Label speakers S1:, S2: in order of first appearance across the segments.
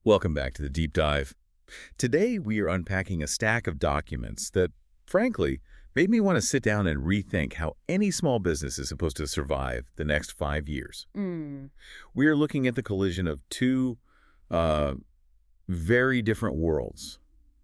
S1: Welcome back to the Deep Dive. Today, we are unpacking a stack of documents that, frankly, made me want to sit down and rethink how any small business is supposed to survive the next 5 years. We are looking at the collision of two very different worlds.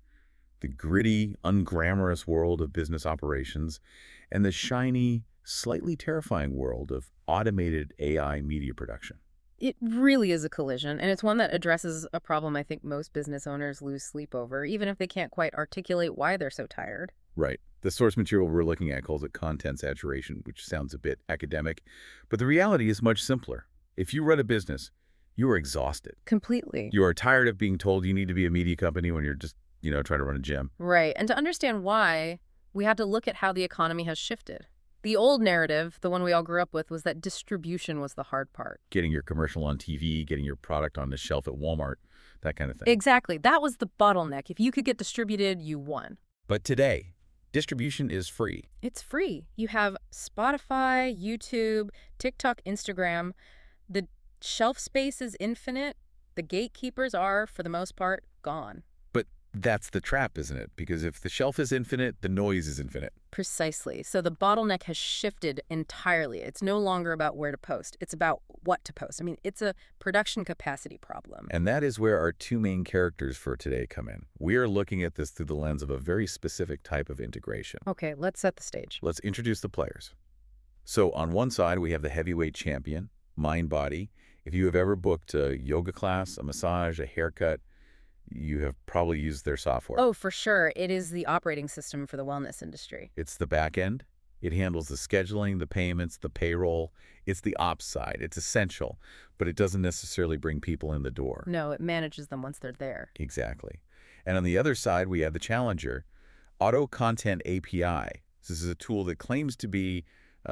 S1: The gritty, unglamorous world of business operations and the shiny, slightly terrifying world of automated AI media production.
S2: It really is a collision, and it's one that addresses a problem I think most business owners lose sleep over, even if they can't quite articulate why they're so tired.
S1: Right. The source material we're looking at calls it content saturation, which sounds a bit academic, but the reality is much simpler. If you run a business, you are exhausted.
S2: Completely.
S1: You are tired of being told you need to be a media company when you're just, trying to run a gym.
S2: Right. And to understand why, we had to look at how the economy has shifted. The old narrative, the one we all grew up with, was that distribution was the hard part.
S1: Getting your commercial on TV, getting your product on the shelf at Walmart, that kind of thing.
S2: Exactly. That was the bottleneck. If you could get distributed, you won.
S1: But today, distribution is free.
S2: It's free. You have Spotify, YouTube, TikTok, Instagram. The shelf space is infinite. The gatekeepers are, for the most part, gone.
S1: But that's the trap, isn't it? Because if the shelf is infinite, the noise is infinite.
S2: Precisely. So the bottleneck has shifted entirely. It's no longer about where to post. It's about what to post. I mean, it's a production capacity problem.
S1: And that is where our two main characters for today come in. We are looking at this through the lens of a very specific type of integration.
S2: Okay, let's set the stage.
S1: Let's introduce the players. So on one side, we have the heavyweight champion, MindBody. If you have ever booked a yoga class, a massage, a haircut, you have probably used their software.
S2: Oh, for sure. It is the operating system for the wellness industry.
S1: It's the back end. It handles the scheduling, the payments, the payroll. It's the ops side. It's essential, but it doesn't necessarily bring people in the door.
S2: No, it manages them once they're there.
S1: Exactly. And on the other side, we have the challenger, Auto Content API. This is a tool that claims to be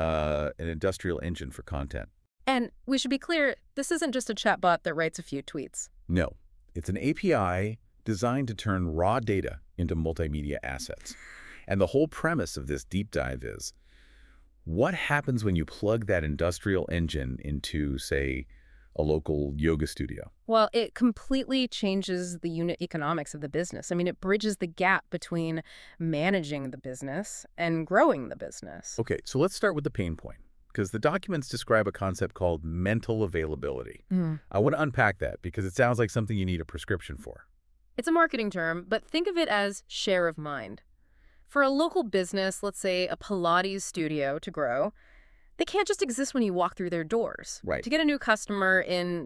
S1: an industrial engine for content.
S2: And we should be clear, this isn't just a chatbot that writes a few tweets.
S1: No. It's an API designed to turn raw data into multimedia assets. And the whole premise of this deep dive is, what happens when you plug that industrial engine into, say, a local yoga studio?
S2: Well, it completely changes the unit economics of the business. I mean, it bridges the gap between managing the business and growing the business.
S1: Okay, so let's start with the pain point, because the documents describe a concept called mental availability. I want to unpack that because it sounds like something you need a prescription for.
S2: It's a marketing term, but think of it as share of mind. For a local business, let's say a Pilates studio, to grow, they can't just exist when you walk through their doors.
S1: Right.
S2: To get a new customer in,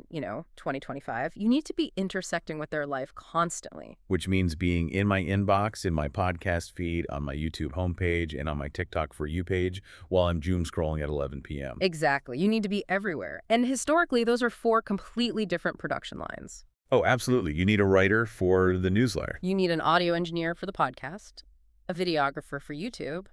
S2: 2025, you need to be intersecting with their life constantly.
S1: Which means being in my inbox, in my podcast feed, on my YouTube homepage, and on my TikTok For You page while I'm doom scrolling at 11 p.m.
S2: Exactly. You need to be everywhere. And historically, those are 4 completely different production lines.
S1: Oh, absolutely. You need a writer for the newsletter.
S2: You need an audio engineer for the podcast, a videographer for YouTube,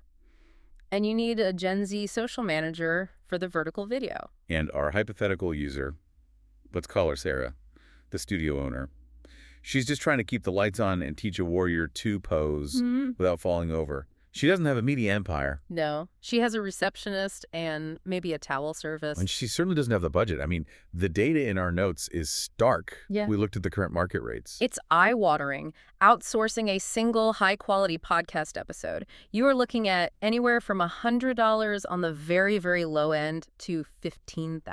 S2: and you need a Gen Z social manager for the vertical video.
S1: And our hypothetical user, let's call her Sarah, the studio owner. She's just trying to keep the lights on and teach a Warrior 2 pose without falling over. She doesn't have a media empire.
S2: No. She has a receptionist and maybe a towel service.
S1: And she certainly doesn't have the budget. I mean, the data in our notes is stark.
S2: Yeah.
S1: We looked at the current market rates.
S2: It's eye-watering. Outsourcing a single high-quality podcast episode, you are looking at anywhere from $100 on the very, very low end to $15,000.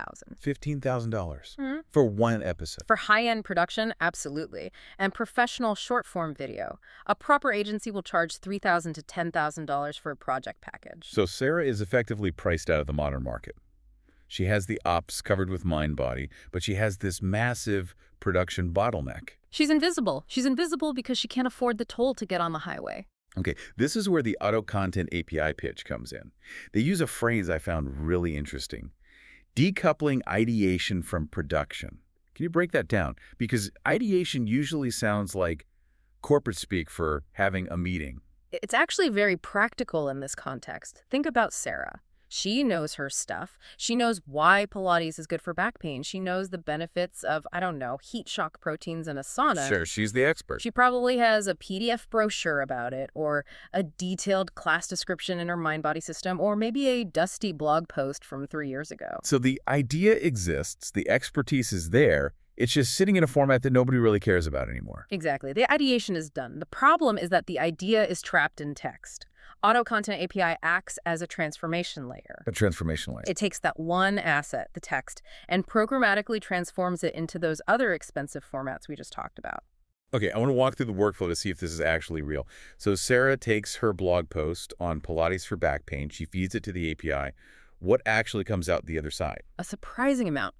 S1: $15,000 for one episode.
S2: For high-end production, absolutely. And professional short-form video, a proper agency will charge $3,000 to $10,000 for a project package.
S1: So Sarah is effectively priced out of the modern market. She has the ops covered with MindBody, but she has this massive production bottleneck.
S2: She's invisible. She's invisible because she can't afford the toll to get on the highway.
S1: Okay, this is where the Auto Content API pitch comes in. They use a phrase I found really interesting. Decoupling ideation from production. Can you break that down? Because ideation usually sounds like corporate speak for having a meeting.
S2: It's actually very practical in this context. Think about Sarah. She knows her stuff. She knows why Pilates is good for back pain. She knows the benefits of, heat shock proteins in a sauna.
S1: Sure, she's the expert.
S2: She probably has a PDF brochure about it, or a detailed class description in her MindBody system, or maybe a dusty blog post from 3 years ago.
S1: So the idea exists, the expertise is there, It's just sitting in a format that nobody really cares about anymore.
S2: Exactly. The ideation is done. The problem is that the idea is trapped in text. Auto Content API acts as a transformation layer.
S1: A transformation layer.
S2: It takes that one asset, the text, and programmatically transforms it into those other expensive formats we just talked about.
S1: Okay, I want to walk through the workflow to see if this is actually real. So Sarah takes her blog post on Pilates for back pain. She feeds it to the API. What actually comes out the other side?
S2: A surprising amount.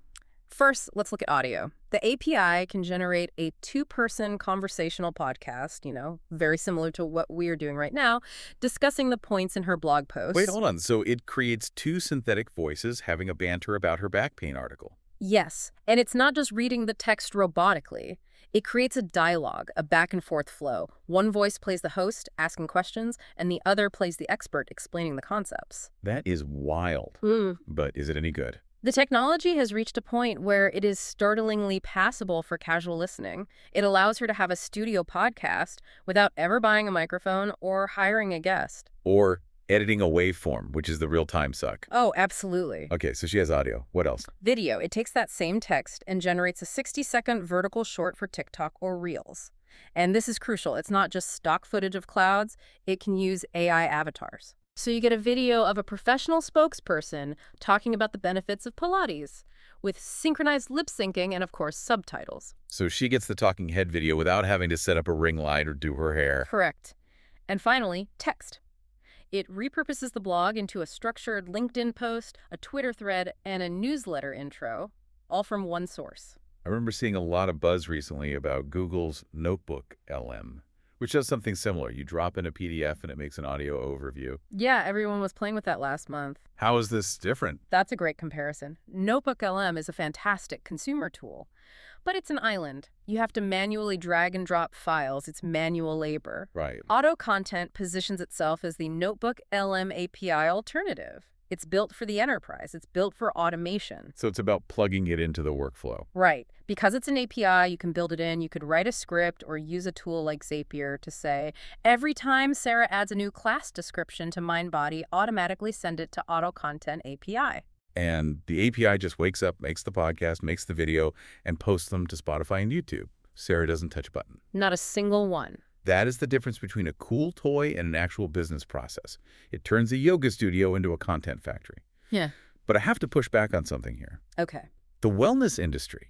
S2: First, let's look at audio. The API can generate a two-person conversational podcast, very similar to what we're doing right now, discussing the points in her blog post.
S1: Wait, hold on. So it creates two synthetic voices having a banter about her back pain article.
S2: Yes, and it's not just reading the text robotically. It creates a dialogue, a back-and-forth flow. One voice plays the host, asking questions, and the other plays the expert, explaining the concepts.
S1: That is wild. But is it any good?
S2: The technology has reached a point where it is startlingly passable for casual listening. It allows her to have a studio podcast without ever buying a microphone or hiring a guest.
S1: Or editing a waveform, which is the real-time suck.
S2: Oh, absolutely.
S1: Okay, so she has audio. What else?
S2: Video. It takes that same text and generates a 60-second vertical short for TikTok or Reels. And this is crucial. It's not just stock footage of clouds. It can use AI avatars. So you get a video of a professional spokesperson talking about the benefits of Pilates with synchronized lip syncing and, of course, subtitles.
S1: So she gets the talking head video without having to set up a ring light or do her hair.
S2: Correct. And finally, text. It repurposes the blog into a structured LinkedIn post, a Twitter thread, and a newsletter intro, all from one source.
S1: I remember seeing a lot of buzz recently about Google's Notebook LM, which does something similar. You drop in a PDF and it makes an audio overview.
S2: Yeah, everyone was playing with that last month.
S1: How is this different?
S2: That's a great comparison. Notebook LM is a fantastic consumer tool, but it's an island. You have to manually drag and drop files. It's manual labor.
S1: Right.
S2: Auto Content positions itself as the Notebook LM API alternative. It's built for the enterprise. It's built for automation.
S1: So it's about plugging it into the workflow.
S2: Right. Because it's an API, you can build it in. You could write a script or use a tool like Zapier to say, every time Sarah adds a new class description to MindBody, automatically send it to Auto Content API.
S1: And the API just wakes up, makes the podcast, makes the video, and posts them to Spotify and YouTube. Sarah doesn't touch a button.
S2: Not a single one.
S1: That is the difference between a cool toy and an actual business process. It turns a yoga studio into a content factory.
S2: Yeah.
S1: But I have to push back on something here.
S2: Okay.
S1: The wellness industry,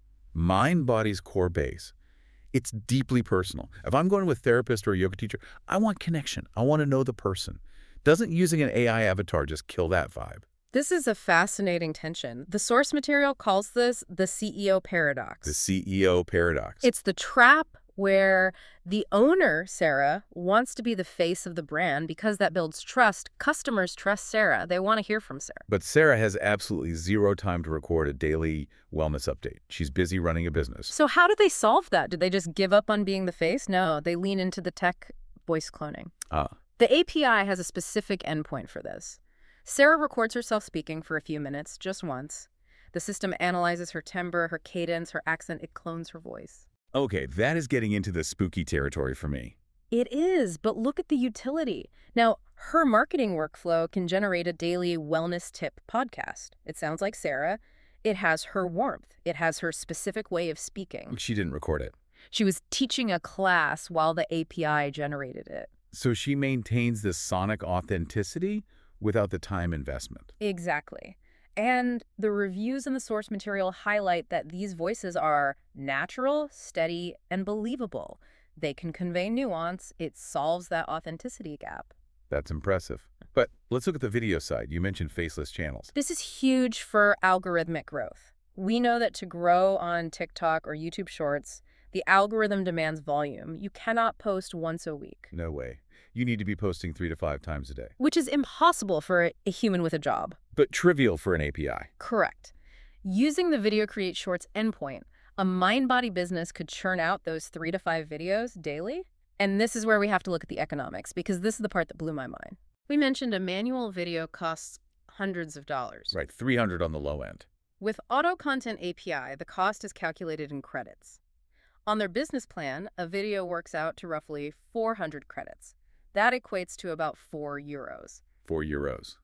S1: MindBody's core base, it's deeply personal. If I'm going to a therapist or a yoga teacher, I want connection. I want to know the person. Doesn't using an AI avatar just kill that vibe?
S2: This is a fascinating tension. The source material calls this the CEO paradox.
S1: The CEO paradox.
S2: It's the trap where the owner, Sarah, wants to be the face of the brand because that builds trust. Customers trust Sarah. They want to hear from Sarah.
S1: But Sarah has absolutely zero time to record a daily wellness update. She's busy running a business.
S2: So how do they solve that? Did they just give up on being the face? No, they lean into the tech voice cloning. The API has a specific endpoint for this. Sarah records herself speaking for a few minutes, just once. The system analyzes her timbre, her cadence, her accent. It clones her voice.
S1: Okay, that is getting into the spooky territory for me.
S2: It is, but look at the utility. Now, her marketing workflow can generate a daily wellness tip podcast. It sounds like Sarah. It has her warmth. It has her specific way of speaking.
S1: She didn't record it.
S2: She was teaching a class while the API generated it.
S1: So she maintains this sonic authenticity without the time investment.
S2: Exactly. And the reviews in the source material highlight that these voices are natural, steady, and believable. They can convey nuance. It solves that authenticity gap.
S1: That's impressive. But let's look at the video side. You mentioned faceless channels.
S2: This is huge for algorithmic growth. We know that to grow on TikTok or YouTube Shorts, the algorithm demands volume. You cannot post once a week.
S1: No way. You need to be posting 3 to 5 times a day.
S2: Which is impossible for a human with a job.
S1: But trivial for an API.
S2: Correct. Using the Video Create Shorts endpoint, a MindBody business could churn out those 3 to 5 videos daily. And this is where we have to look at the economics, because this is the part that blew my mind. We mentioned a manual video costs hundreds of dollars.
S1: Right, 300 on the low end.
S2: With Auto Content API, the cost is calculated in credits. On their business plan, a video works out to roughly 400 credits. That equates to about €4.
S1: €4.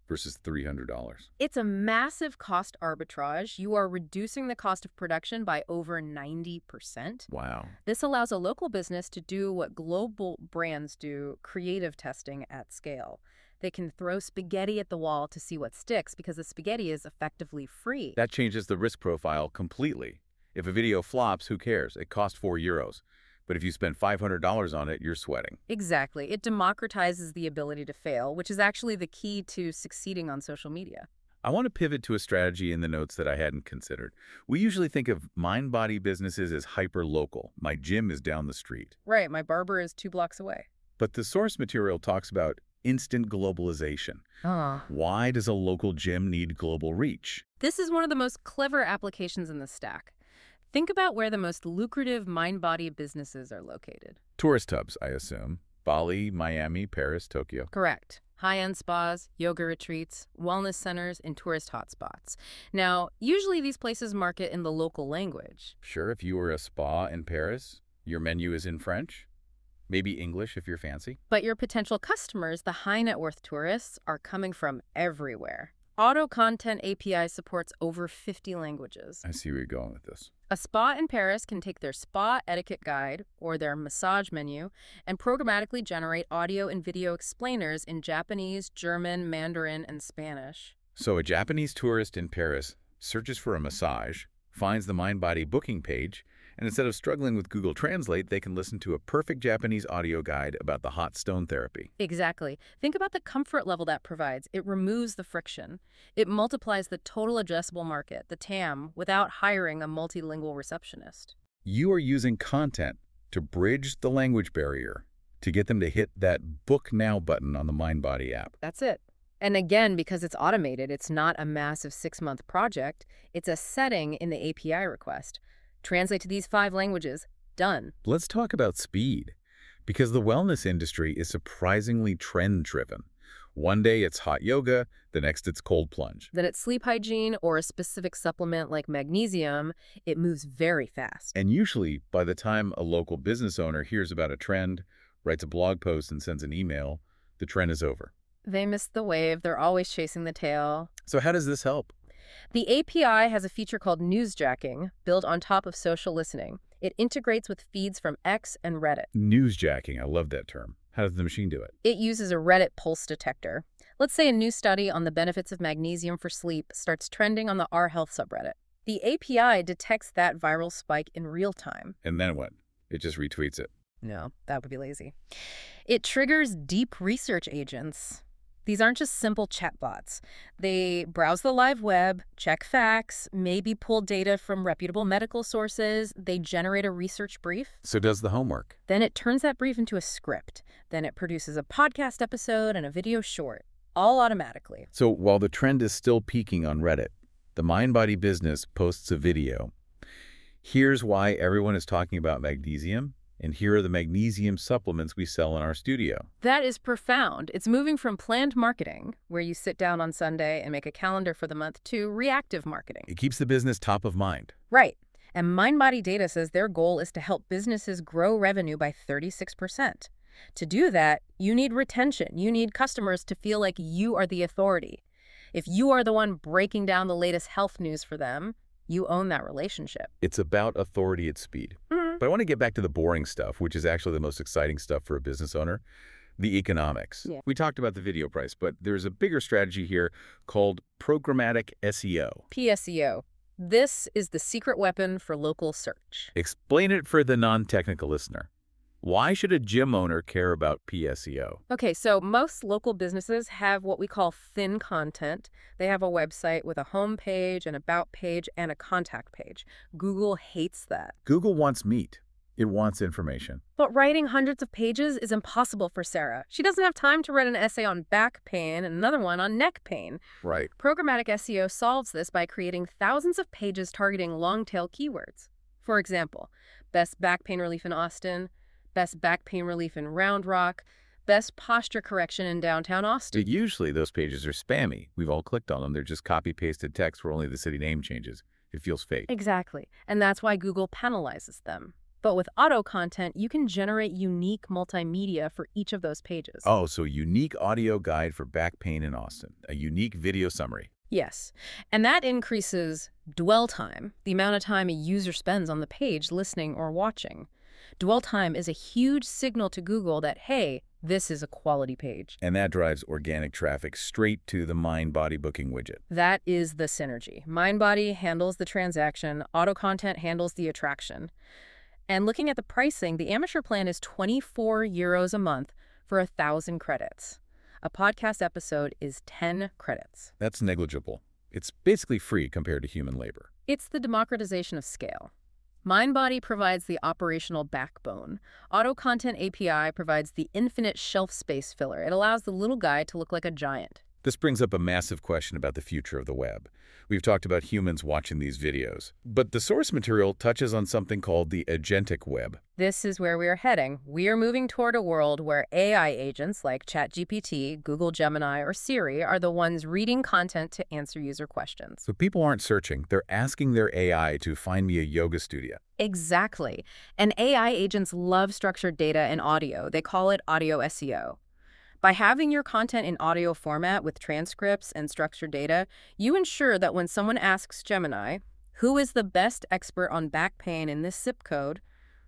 S1: versus $300.
S2: It's a massive cost arbitrage. You are reducing the cost of production by over 90%.
S1: Wow.
S2: This allows a local business to do what global brands do, creative testing at scale. They can throw spaghetti at the wall to see what sticks because the spaghetti is effectively free.
S1: That changes the risk profile completely. If a video flops, who cares? It cost €4. But if you spend $500 on it, you're sweating.
S2: Exactly. It democratizes the ability to fail, which is actually the key to succeeding on social media.
S1: I want to pivot to a strategy in the notes that I hadn't considered. We usually think of mind-body businesses as hyper-local. My gym is down the street.
S2: Right, my barber is 2 blocks away.
S1: But the source material talks about instant globalization. Why does a local gym need global reach?
S2: This is one of the most clever applications in the stack. Think about where the most lucrative mind-body businesses are located.
S1: Tourist hubs, I assume. Bali, Miami, Paris, Tokyo.
S2: Correct. High-end spas, yoga retreats, wellness centers, and tourist hotspots. Now, usually these places market in the local language.
S1: Sure, if you were a spa in Paris, your menu is in French. Maybe English if you're fancy.
S2: But your potential customers, the high-net-worth tourists, are coming from everywhere. Auto Content API supports over 50 languages.
S1: I see where you're going with this.
S2: A spa in Paris can take their spa etiquette guide or their massage menu and programmatically generate audio and video explainers in Japanese, German, Mandarin, and Spanish.
S1: So a Japanese tourist in Paris searches for a massage, finds the MindBody booking page, and instead of struggling with Google Translate, they can listen to a perfect Japanese audio guide about the hot stone therapy.
S2: Exactly. Think about the comfort level that provides. It removes the friction. It multiplies the total addressable market, the TAM, without hiring a multilingual receptionist.
S1: You are using content to bridge the language barrier to get them to hit that Book Now button on the MindBody app.
S2: That's it. And again, because it's automated, it's not a massive 6-month project. It's a setting in the API request. Translate to these 5 languages. Done.
S1: Let's talk about speed, because the wellness industry is surprisingly trend-driven. One day it's hot yoga, the next it's cold plunge.
S2: Then it's sleep hygiene or a specific supplement like magnesium. It moves very fast.
S1: And usually, by the time a local business owner hears about a trend, writes a blog post, and sends an email, the trend is over.
S2: They missed the wave. They're always chasing the tail.
S1: So how does this help?
S2: The API has a feature called newsjacking built on top of social listening. It integrates with feeds from X and Reddit.
S1: Newsjacking, I love that term. How does the machine do it?
S2: It uses a Reddit pulse detector. Let's say a new study on the benefits of magnesium for sleep starts trending on the Our Health subreddit. The API detects that viral spike in real time.
S1: And then what? It just retweets it.
S2: No, that would be lazy. It triggers deep research agents. These aren't just simple chatbots. They browse the live web, check facts, maybe pull data from reputable medical sources. They generate a research brief.
S1: So does the homework.
S2: Then it turns that brief into a script. Then it produces a podcast episode and a video short, all automatically.
S1: So while the trend is still peaking on Reddit, the MindBody business posts a video. Here's why everyone is talking about magnesium, and here are the magnesium supplements we sell in our studio.
S2: That is profound. It's moving from planned marketing, where you sit down on Sunday and make a calendar for the month, to reactive marketing.
S1: It keeps the business top of mind.
S2: Right. And MindBody Data says their goal is to help businesses grow revenue by 36%. To do that, you need retention. You need customers to feel like you are the authority. If you are the one breaking down the latest health news for them, you own that relationship.
S1: It's about authority at speed. But I want to get back to the boring stuff, which is actually the most exciting stuff for a business owner, the economics.
S2: Yeah.
S1: We talked about the video price, but there's a bigger strategy here called programmatic SEO.
S2: PSEO. This is the secret weapon for local search.
S1: Explain it for the non-technical listener. Why should a gym owner care about PSEO?
S2: Okay, so most local businesses have what we call thin content. They have a website with a home page, an about page, and a contact page. Google hates that.
S1: Google wants meat. It wants information.
S2: But writing hundreds of pages is impossible for Sarah. She doesn't have time to write an essay on back pain and another one on neck pain.
S1: Right.
S2: Programmatic SEO solves this by creating thousands of pages targeting long-tail keywords. For example, best back pain relief in Austin, best back pain relief in Round Rock, best posture correction in downtown Austin.
S1: But usually those pages are spammy. We've all clicked on them. They're just copy-pasted text where only the city name changes. It feels fake.
S2: Exactly. And that's why Google penalizes them. But with auto content, you can generate unique multimedia for each of those pages.
S1: Oh, so a unique audio guide for back pain in Austin, a unique video summary.
S2: Yes, and that increases dwell time, the amount of time a user spends on the page listening or watching. Dwell time is a huge signal to Google that, hey, this is a quality page.
S1: And that drives organic traffic straight to the MindBody booking widget.
S2: That is the synergy. MindBody handles the transaction, auto content handles the attraction. And looking at the pricing, the amateur plan is €24 a month for 1,000 credits. A podcast episode is 10 credits.
S1: That's negligible. It's basically free compared to human labor.
S2: It's the democratization of scale. MindBody provides the operational backbone. Auto Content API provides the infinite shelf space filler. It allows the little guy to look like a giant.
S1: This brings up a massive question about the future of the web. We've talked about humans watching these videos, but the source material touches on something called the agentic web.
S2: This is where we are heading. We are moving toward a world where AI agents like ChatGPT, Google Gemini, or Siri are the ones reading content to answer user questions.
S1: So people aren't searching, they're asking their AI to find me a yoga studio.
S2: Exactly. And AI agents love structured data and audio. They call it audio SEO. By having your content in audio format with transcripts and structured data, you ensure that when someone asks Gemini, who is the best expert on back pain in this zip code?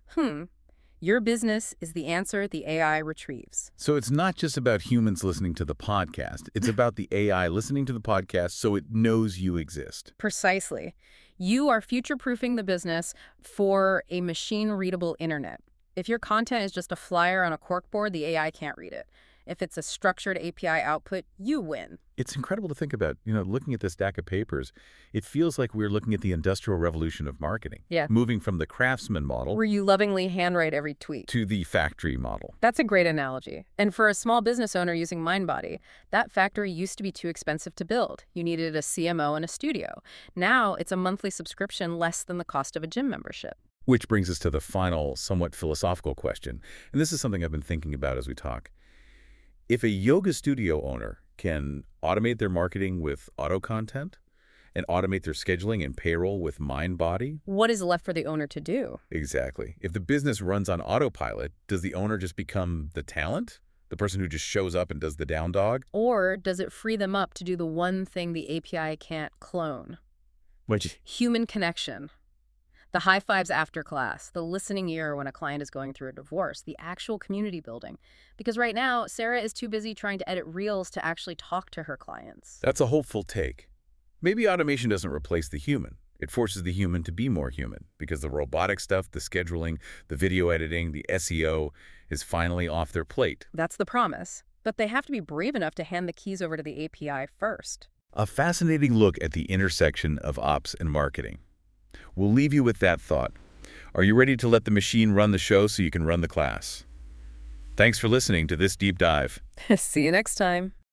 S2: Your business is the answer the AI retrieves.
S1: So it's not just about humans listening to the podcast. It's about the AI listening to the podcast so it knows you exist.
S2: Precisely. You are future-proofing the business for a machine-readable internet. If your content is just a flyer on a corkboard, the AI can't read it. If it's a structured API output, you win.
S1: It's incredible to think about, looking at this stack of papers, it feels like we're looking at the industrial revolution of marketing.
S2: Yeah.
S1: Moving from the craftsman model
S2: Where you lovingly handwrite every tweet.
S1: to the factory model.
S2: That's a great analogy. And for a small business owner using MindBody, that factory used to be too expensive to build. You needed a CMO and a studio. Now it's a monthly subscription less than the cost of a gym membership.
S1: Which brings us to the final, somewhat philosophical question. And this is something I've been thinking about as we talk. If a yoga studio owner can automate their marketing with auto content and automate their scheduling and payroll with MindBody.
S2: What is left for the owner to do?
S1: Exactly. If the business runs on autopilot, does the owner just become the talent? The person who just shows up and does the down dog?
S2: Or does it free them up to do the one thing the API can't clone?
S1: Which?
S2: Human connection. The high fives after class, the listening ear when a client is going through a divorce, the actual community building. Because right now, Sarah is too busy trying to edit reels to actually talk to her clients.
S1: That's a hopeful take. Maybe automation doesn't replace the human. It forces the human to be more human because the robotic stuff, the scheduling, the video editing, the SEO is finally off their plate.
S2: That's the promise. But they have to be brave enough to hand the keys over to the API first.
S1: A fascinating look at the intersection of ops and marketing. We'll leave you with that thought. Are you ready to let the machine run the show so you can run the class? Thanks for listening to this deep dive.
S2: See you next time.